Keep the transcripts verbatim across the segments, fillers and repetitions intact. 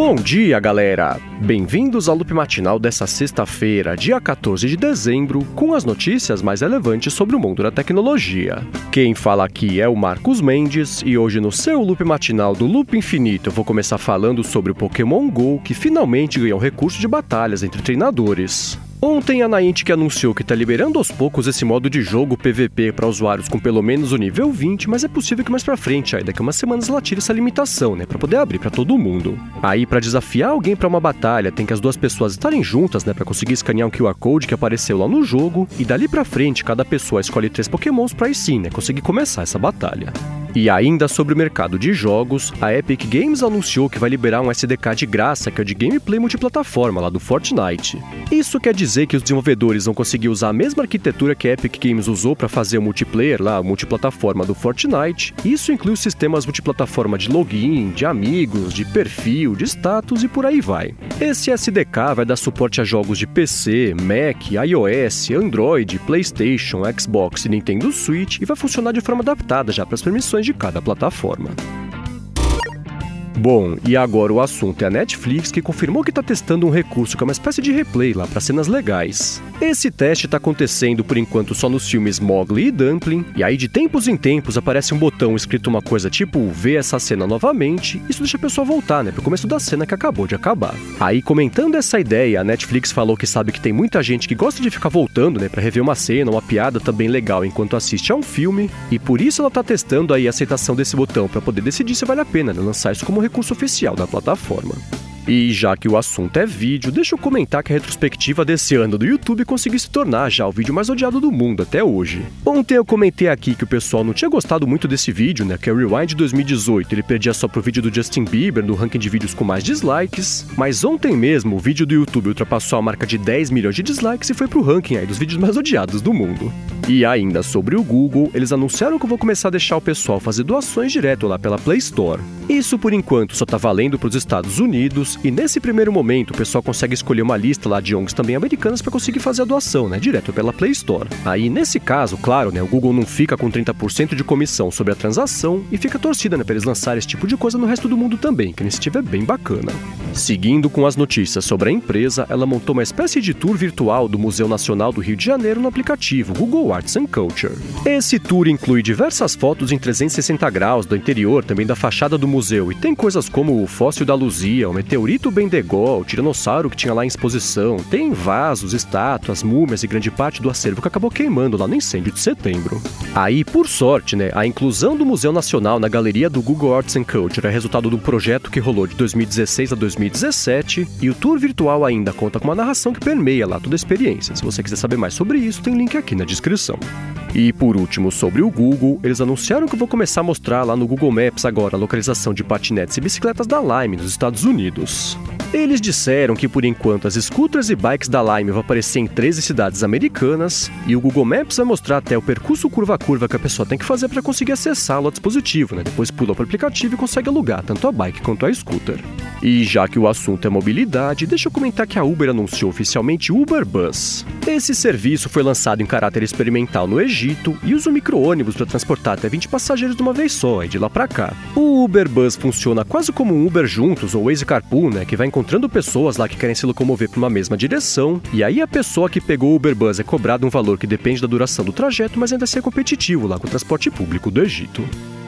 Bom dia, galera! Bem-vindos ao Loop Matinal dessa sexta-feira, dia quatorze de dezembro, com as notícias mais relevantes sobre o mundo da tecnologia. Quem fala aqui é o Marcos Mendes, e hoje no seu Loop Matinal do Loop Infinito eu vou começar falando sobre o Pokémon GO, que finalmente ganhou recurso de batalhas entre treinadores. Ontem a Niantic anunciou que está liberando aos poucos esse modo de jogo P V P para usuários com pelo menos o nível vinte, mas é possível que mais pra frente, aí daqui a umas semanas ela tire essa limitação, né, para poder abrir para todo mundo. Aí para desafiar alguém para uma batalha, tem que as duas pessoas estarem juntas, né, para conseguir escanear um Q R Code que apareceu lá no jogo, e dali pra frente cada pessoa escolhe três Pokémons para aí sim, né, conseguir começar essa batalha. E ainda sobre o mercado de jogos, a Epic Games anunciou que vai liberar um S D K de graça que é o de gameplay multiplataforma lá do Fortnite. Isso quer dizer que os desenvolvedores vão conseguir usar a mesma arquitetura que a Epic Games usou para fazer o multiplayer lá, a multiplataforma do Fortnite. Isso inclui os sistemas multiplataforma de login, de amigos, de perfil, de status e por aí vai. Esse S D K vai dar suporte a jogos de P C, Mac, iOS, Android, PlayStation, Xbox e Nintendo Switch e vai funcionar de forma adaptada já para as permissões de cada plataforma. Bom, e agora o assunto é a Netflix, que confirmou que está testando um recurso que é uma espécie de replay lá para cenas legais. Esse teste está acontecendo por enquanto só nos filmes Mowgli e Dumpling, e aí de tempos em tempos aparece um botão escrito uma coisa tipo ver essa cena novamente, isso deixa a pessoa voltar, né, pro começo da cena que acabou de acabar. Aí comentando essa ideia, a Netflix falou que sabe que tem muita gente que gosta de ficar voltando, né, para rever uma cena, uma piada também legal enquanto assiste a um filme, e por isso ela está testando aí a aceitação desse botão para poder decidir se vale a pena, né, lançar isso como recurso oficial da plataforma. E já que o assunto é vídeo, deixa eu comentar que a retrospectiva desse ano do YouTube conseguiu se tornar já o vídeo mais odiado do mundo até hoje. Ontem eu comentei aqui que o pessoal não tinha gostado muito desse vídeo, né, que é o Rewind dois mil e dezoito, ele perdia só pro vídeo do Justin Bieber no ranking de vídeos com mais dislikes, mas ontem mesmo o vídeo do YouTube ultrapassou a marca de dez milhões de dislikes e foi pro ranking aí dos vídeos mais odiados do mundo. E ainda sobre o Google, eles anunciaram que eu vou começar a deixar o pessoal fazer doações direto lá pela Play Store. Isso por enquanto só tá valendo para os Estados Unidos, e nesse primeiro momento o pessoal consegue escolher uma lista lá de O N Gs também americanas para conseguir fazer a doação, né, direto pela Play Store. Aí nesse caso, claro, né, o Google não fica com trinta por cento de comissão sobre a transação e fica torcida, né, para eles lançarem esse tipo de coisa no resto do mundo também, que a iniciativa é bem bacana. Seguindo com as notícias sobre a empresa, ela montou uma espécie de tour virtual do Museu Nacional do Rio de Janeiro no aplicativo Google Arts and Culture. Esse tour inclui diversas fotos em trezentos e sessenta graus do interior, também da fachada do museu, e tem coisas como o fóssil da Luzia, o meteorito Bendegoa, o tiranossauro que tinha lá em exposição, tem vasos, estátuas, múmias e grande parte do acervo que acabou queimando lá no incêndio de setembro. Aí, por sorte, né, a inclusão do Museu Nacional na galeria do Google Arts and Culture é resultado de um projeto que rolou de dois mil e dezesseis a dois mil e dezessete, e o tour virtual ainda conta com uma narração que permeia lá toda a experiência. Se você quiser saber mais sobre isso, tem link aqui na descrição. E por último, sobre o Google, eles anunciaram que eu vou começar a mostrar lá no Google Maps agora a localização de patinetes e bicicletas da Lime nos Estados Unidos. Eles disseram que por enquanto as scooters e bikes da Lime vão aparecer em treze cidades americanas, e o Google Maps vai mostrar até o percurso curva a curva que a pessoa tem que fazer para conseguir acessá-lo ao dispositivo, né? Depois pula para o aplicativo e consegue alugar tanto a bike quanto a scooter. E já que o assunto é mobilidade, deixa eu comentar que a Uber anunciou oficialmente o Uber Bus. Esse serviço foi lançado em caráter experimental no Egito e usa um micro-ônibus para transportar até vinte passageiros de uma vez só, e de lá para cá. O Uber Bus funciona quase como um Uber Juntos ou Waze Carpool, né, que vai encontrando pessoas lá que querem se locomover para uma mesma direção, e aí a pessoa que pegou o Uber Bus é cobrada um valor que depende da duração do trajeto, mas ainda é competitivo lá com o transporte público do Egito.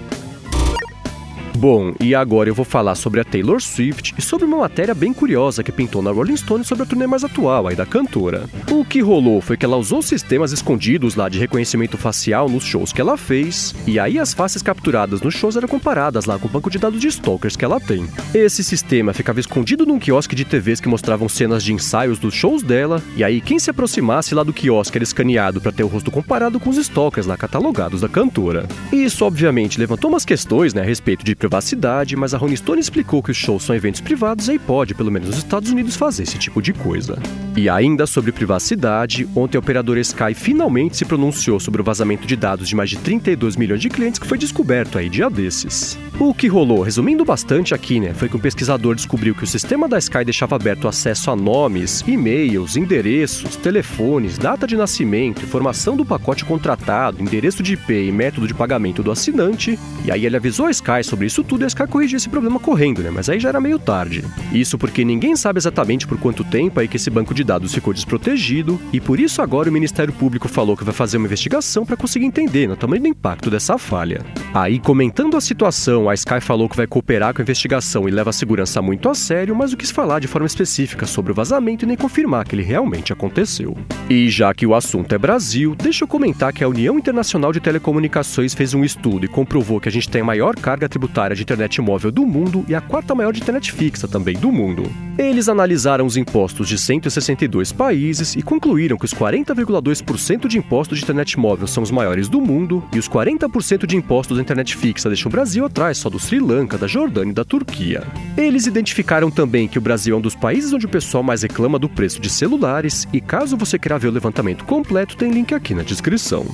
Bom, e agora eu vou falar sobre a Taylor Swift e sobre uma matéria bem curiosa que pintou na Rolling Stone sobre a turnê mais atual aí da cantora. O que rolou foi que ela usou sistemas escondidos lá de reconhecimento facial nos shows que ela fez, e aí as faces capturadas nos shows eram comparadas lá com o banco de dados de stalkers que ela tem. Esse sistema ficava escondido num quiosque de T Vs que mostravam cenas de ensaios dos shows dela, e aí quem se aproximasse lá do quiosque era escaneado para ter o rosto comparado com os stalkers lá catalogados da cantora. Isso obviamente levantou umas questões, né, a respeito de privacidade, mas a Rolling Stone explicou que os shows são eventos privados e pode, pelo menos nos Estados Unidos, fazer esse tipo de coisa. E ainda sobre privacidade, ontem a operadora Sky finalmente se pronunciou sobre o vazamento de dados de mais de trinta e dois milhões de clientes que foi descoberto aí dia desses. O que rolou, resumindo bastante aqui, né, foi que um pesquisador descobriu que o sistema da Sky deixava aberto acesso a nomes, e-mails, endereços, telefones, data de nascimento, informação do pacote contratado, endereço de I P e método de pagamento do assinante, e aí ele avisou a Sky sobre isso disso tudo, a Sky corrigiu esse problema correndo, né? Mas aí já era meio tarde. Isso porque ninguém sabe exatamente por quanto tempo aí que esse banco de dados ficou desprotegido, e por isso agora o Ministério Público falou que vai fazer uma investigação para conseguir entender o tamanho do impacto dessa falha. Aí, comentando a situação, a Sky falou que vai cooperar com a investigação e leva a segurança muito a sério, mas não quis falar de forma específica sobre o vazamento e nem confirmar que ele realmente aconteceu. E já que o assunto é Brasil, deixa eu comentar que a União Internacional de Telecomunicações fez um estudo e comprovou que a gente tem a maior carga tributária de internet móvel do mundo e a quarta maior de internet fixa também do mundo. Eles analisaram os impostos de cento e sessenta e dois países e concluíram que os quarenta vírgula dois por cento de impostos de internet móvel são os maiores do mundo e os quarenta por cento de impostos da internet fixa deixam o Brasil atrás só do Sri Lanka, da Jordânia e da Turquia. Eles identificaram também que o Brasil é um dos países onde o pessoal mais reclama do preço de celulares e caso você queira ver o levantamento completo, tem link aqui na descrição.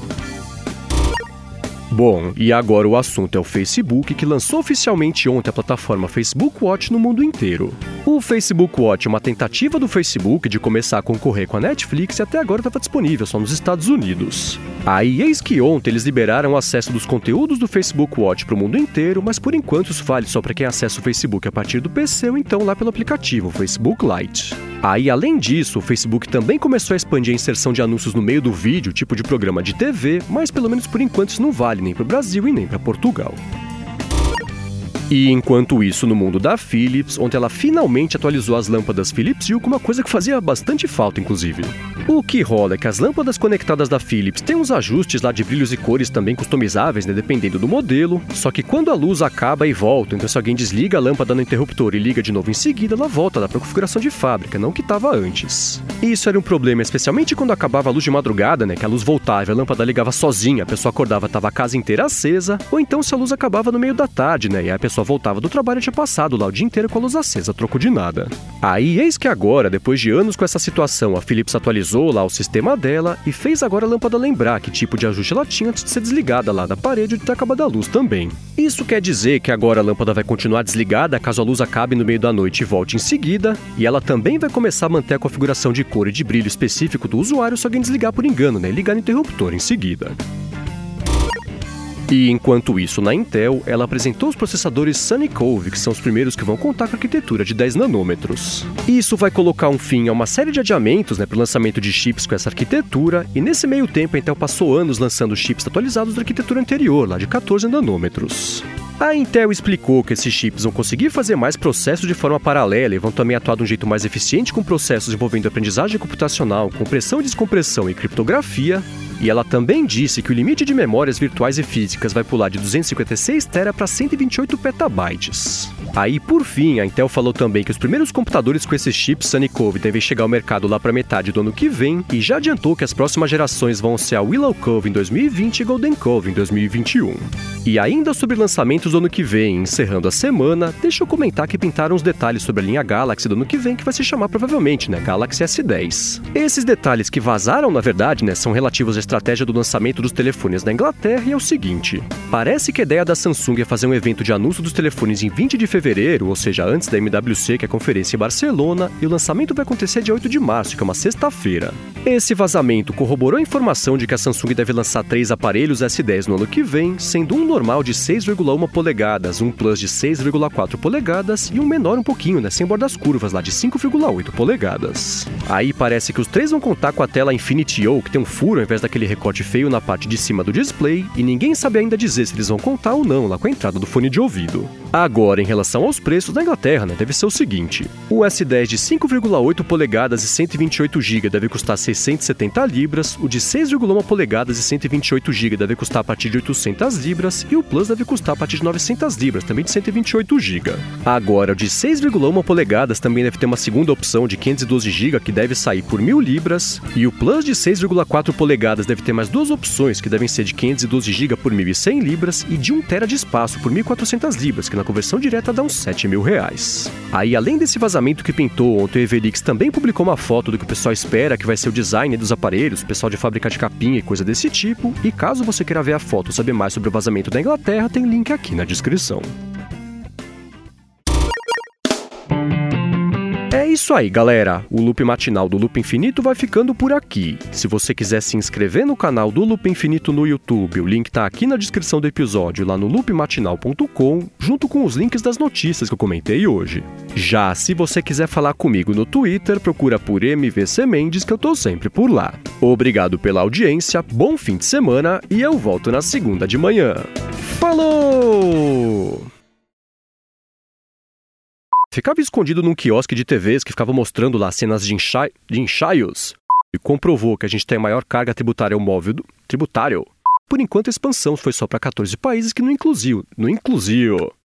Bom, e agora o assunto é o Facebook, que lançou oficialmente ontem a plataforma Facebook Watch no mundo inteiro. O Facebook Watch é uma tentativa do Facebook de começar a concorrer com a Netflix e até agora estava disponível só nos Estados Unidos. Aí, eis que ontem eles liberaram o acesso dos conteúdos do Facebook Watch para o mundo inteiro, mas por enquanto isso vale só para quem acessa o Facebook a partir do P C ou então lá pelo aplicativo Facebook Lite. Aí, além disso, o Facebook também começou a expandir a inserção de anúncios no meio do vídeo, tipo de programa de T V, mas pelo menos por enquanto isso não vale nem para o Brasil e nem para Portugal. E enquanto isso, no mundo da Philips, ontem ela finalmente atualizou as lâmpadas Philips Hue com uma coisa que fazia bastante falta, inclusive. O que rola é que as lâmpadas conectadas da Philips têm uns ajustes lá de brilhos e cores também customizáveis, né, dependendo do modelo, só que quando a luz acaba e volta, então se alguém desliga a lâmpada no interruptor e liga de novo em seguida, ela volta lá para a configuração de fábrica, não que estava antes. Isso era um problema, especialmente quando acabava a luz de madrugada, né, que a luz voltava e a lâmpada ligava sozinha, a pessoa acordava, tava a casa inteira acesa, ou então se a luz acabava no meio da tarde, né, e a pessoa voltava do trabalho e tinha passado lá o dia inteiro com a luz acesa, troco de nada. Aí, eis que agora, depois de anos com essa situação, a Philips atualizou lá o sistema dela e fez agora a lâmpada lembrar que tipo de ajuste ela tinha antes de ser desligada lá da parede e de ter acabado a luz também. Isso quer dizer que agora a lâmpada vai continuar desligada caso a luz acabe no meio da noite e volte em seguida, e ela também vai começar a manter a configuração de cor e de brilho específico do usuário se alguém desligar por engano, né, e ligar no interruptor em seguida. E enquanto isso, na Intel, ela apresentou os processadores Sunny Cove, que são os primeiros que vão contar com a arquitetura de dez nanômetros. Isso vai colocar um fim a uma série de adiamentos, né, para o lançamento de chips com essa arquitetura, e nesse meio tempo a Intel passou anos lançando chips atualizados da arquitetura anterior, lá de quatorze nanômetros. A Intel explicou que esses chips vão conseguir fazer mais processos de forma paralela e vão também atuar de um jeito mais eficiente com processos envolvendo aprendizagem computacional, compressão e descompressão e criptografia. E ela também disse que o limite de memórias virtuais e físicas vai pular de duzentos e cinquenta e seis tera para cento e vinte e oito petabytes. Aí, por fim, a Intel falou também que os primeiros computadores com esses chips Sunny Cove devem chegar ao mercado lá para metade do ano que vem, e já adiantou que as próximas gerações vão ser a Willow Cove em dois mil e vinte e Golden Cove em dois mil e vinte e um. E ainda sobre lançamentos do ano que vem, encerrando a semana, deixa eu comentar que pintaram os detalhes sobre a linha Galaxy do ano que vem, que vai se chamar provavelmente, né, Galaxy S dez. Esses detalhes que vazaram, na verdade, né, são relativos à estratégia do lançamento dos telefones na Inglaterra e é o seguinte: parece que a ideia da Samsung é fazer um evento de anúncio dos telefones em vinte de fevereiro, ou seja, antes da M W C, que é a conferência em Barcelona, e o lançamento vai acontecer dia oito de março, que é uma sexta-feira. Esse vazamento corroborou a informação de que a Samsung deve lançar três aparelhos S dez no ano que vem, sendo um normal de seis vírgula um polegadas, um Plus de seis vírgula quatro polegadas e um menor um pouquinho, né, sem bordas curvas, lá de cinco vírgula oito polegadas. Aí parece que os três vão contar com a tela Infinity O, que tem um furo ao invés daquele recorte feio na parte de cima do display, e ninguém sabe ainda dizer se eles vão contar ou não lá com a entrada do fone de ouvido. Agora, em relação aos preços, na Inglaterra, né, deve ser o seguinte: o S dez de cinco vírgula oito polegadas e cento e vinte e oito gigabytes deve custar seiscentos e setenta libras, o de seis vírgula um polegadas e cento e vinte e oito gigabytes deve custar a partir de oitocentas libras, e o Plus deve custar a partir de novecentas libras, também de cento e vinte e oito gigabytes. Agora, o de seis vírgula um polegadas também deve ter uma segunda opção de quinhentos e doze gigabytes, que deve sair por mil libras, e o Plus de seis vírgula quatro polegadas deve ter mais duas opções, que devem ser de quinhentos e doze gigabytes por mil e cem libras, e de um tera de espaço por mil e quatrocentas libras, que na conversão direta dá uns sete mil reais. Aí, além desse vazamento que pintou, ontem o Everix também publicou uma foto do que o pessoal espera que vai ser o design dos aparelhos, o pessoal de fábrica de capinha e coisa desse tipo, e caso você queira ver a foto ou saber mais sobre o vazamento da Inglaterra, tem link aqui na descrição. É isso aí, galera. O Loop Matinal do Loop Infinito vai ficando por aqui. Se você quiser se inscrever no canal do Loop Infinito no YouTube, o link tá aqui na descrição do episódio, lá no loop matinal ponto com, junto com os links das notícias que eu comentei hoje. Já se você quiser falar comigo no Twitter, procura por M V C Mendes, que eu tô sempre por lá. Obrigado pela audiência, bom fim de semana e eu volto na segunda de manhã. Falou! Ficava escondido num quiosque de T Vs que ficava mostrando lá cenas de, enxai... de enxaios e comprovou que a gente tem a maior carga tributária móvel do... tributário. Por enquanto a expansão foi só para quatorze países que não inclusiu, não inclusiu.